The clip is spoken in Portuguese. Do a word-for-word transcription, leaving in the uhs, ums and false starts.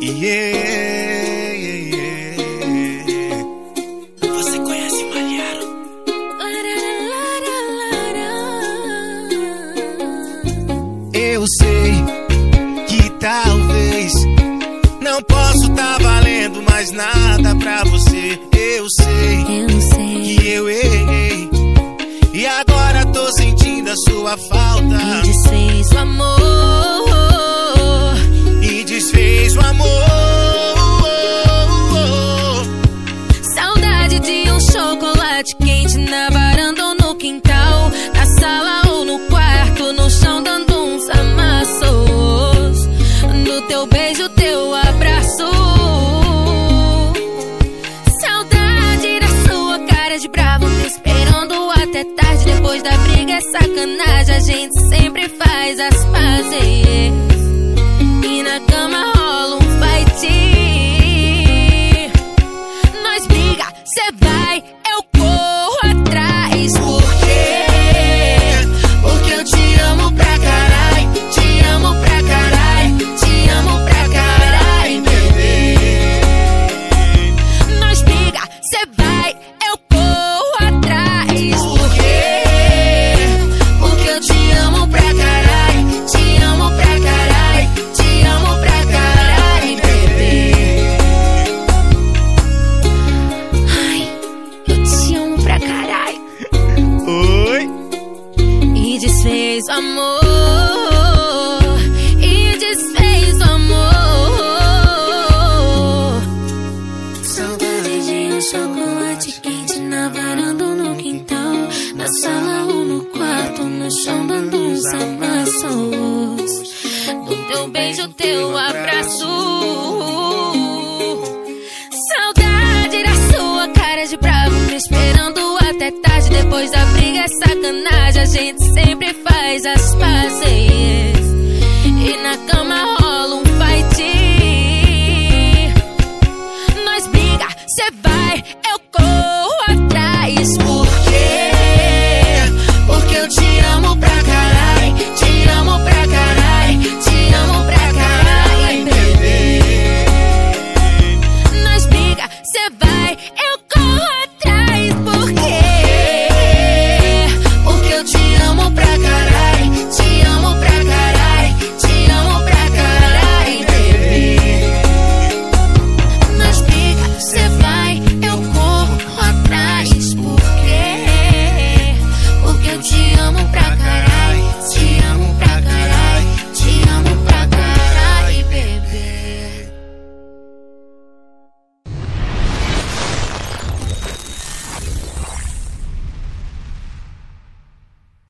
Yeah, yeah, yeah. Você conhece Malharo? Eu sei que talvez não posso tá valendo mais nada pra você. Eu sei, eu sei que eu errei e agora tô sentindo a sua falta. E desfez o amor, e desfez o amor. Saudade de um chocolate quente na varanda ou no quintal, na sala ou no quarto, no chão dando uns amassos, do teu beijo, teu abraço. Saudade da sua cara de bravo, me esperando até tarde. Depois da briga é sacanagem, a gente sempre faz as pazes e na cama rola um fight. Nós briga, cê vai, eu corro atrás. Por quê? Porque eu te amo pra carai, te amo pra carai, te amo pra carai, bebê. Nós briga, cê vai, eu corro atrás. Por quê? Porque eu te amo pra carai, te amo pra carai, te amo pra carai, bebê. Ai, eu te amo pra carai. Oi? E desfez o amor, e desfez o amor. Saudade de um chocolate quente na varanda ou no quintal, na sala ou no quarto, no chão dando uns amassos, do teu beijo, teu abraço. Saudade da sua cara de bravo, me esperando até tarde. Depois da briga é sacanagem, a gente sempre faz as pazes